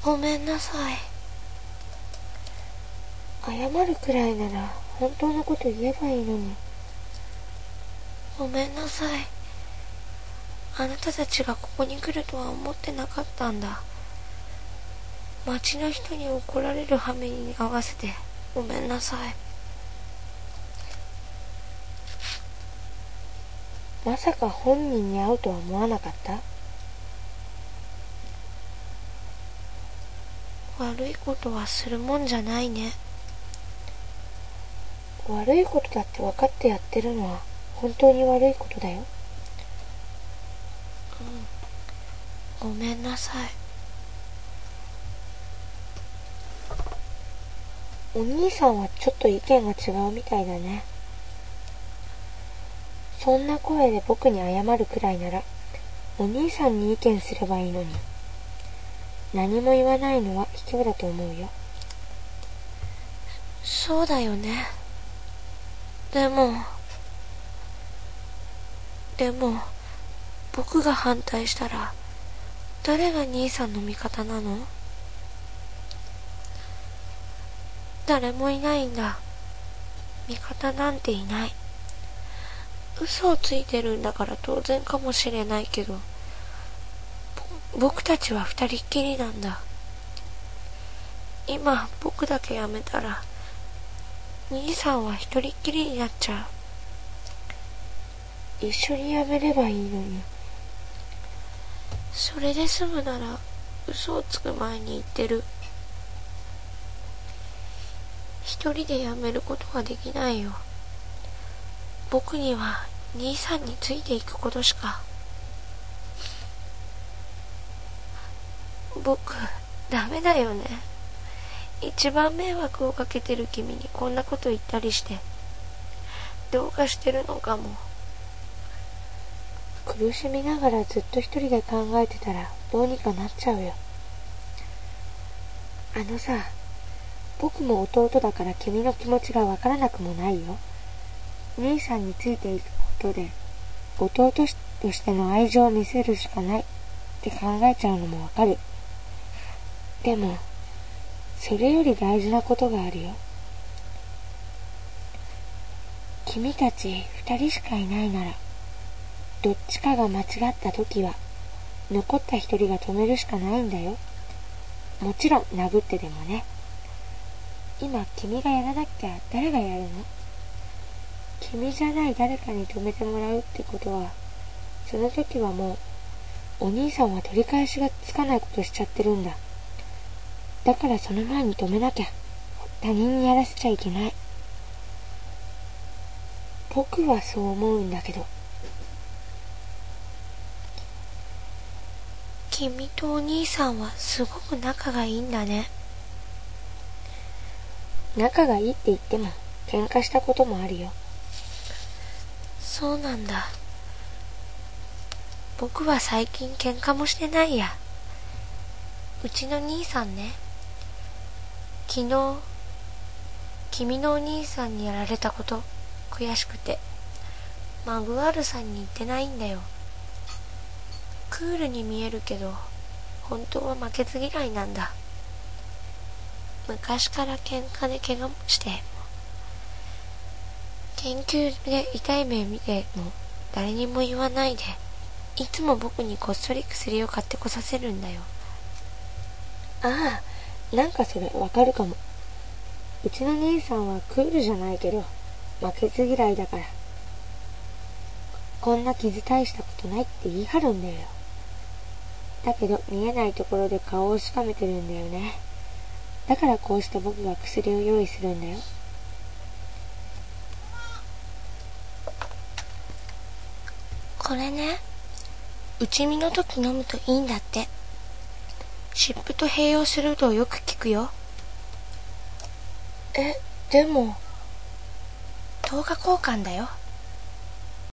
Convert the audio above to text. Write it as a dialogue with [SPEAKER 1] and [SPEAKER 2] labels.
[SPEAKER 1] ごめんなさい。謝るくらいなら本当のこと言えばいいのに。ごめんなさい。あなたたちがここに来るとは思ってなかったんだ。町の人に怒られる羽目に合わせてごめんなさい。まさか本人に会うとは思わなかった？悪いことはするもんじゃないね。悪いことだって分かってやってるのは本当に悪いことだよ。ごめんなさい。お兄さんはちょっと意見が違うみたいだね。そんな声で僕に謝るくらいならお兄さんに意見すればいいのに。何も言わないのは卑怯だと思うよ。そうだよね。でも僕が反対したら誰が兄さんの味方なの？誰もいないんだ。味方なんていない。嘘をついてるんだから当然かもしれないけど、僕たちは二人っきりなんだ。今僕だけやめたら兄さんは一人っきりになっちゃう。一緒にやめればいいのに。それで済むなら嘘をつく前に言ってる。一人でやめることはできないよ。僕には兄さんについていくことしか。僕ダメだよね。一番迷惑をかけてる君にこんなこと言ったりしてどうかしてるのかも。苦しみながらずっと一人で考えてたらどうにかなっちゃうよ。さ、僕も弟だから君の気持ちがわからなくもないよ。兄さんについていくことで弟としての愛情を見せるしかないって考えちゃうのもわかる。でもそれより大事なことがあるよ。君たち二人しかいないならどっちかが間違った時は残った一人が止めるしかないんだよ。もちろん殴ってでもね。今君がやらなきゃ誰がやるの？君じゃない誰かに止めてもらうってことは、その時はもうお兄さんは取り返しがつかないことしちゃってるんだ。だからその前に止めなきゃ。他人にやらせちゃいけない。僕はそう思うんだけど。君とお兄さんはすごく仲がいいんだね。仲がいいって言っても喧嘩したこともあるよ。そうなんだ。僕は最近喧嘩もしてないや。うちの兄さんね、昨日君のお兄さんにやられたこと悔しくてマグワールさんに言ってないんだよ。クールに見えるけど本当は負けず嫌いなんだ。昔から喧嘩で怪我もして研究で痛い目見ても誰にも言わないでいつも僕にこっそり薬を買ってこさせるんだよ。ああ、なんかそれわかるかも。うちの兄さんはクールじゃないけど負けず嫌いだからこんな傷大したことないって言い張るんだよ。だけど見えないところで顔をしかめてるんだよね。だからこうして僕が薬を用意するんだよ。これね、内身の時飲むといいんだって。湿布と併用するとよく効くよ。でも10日交換だよ。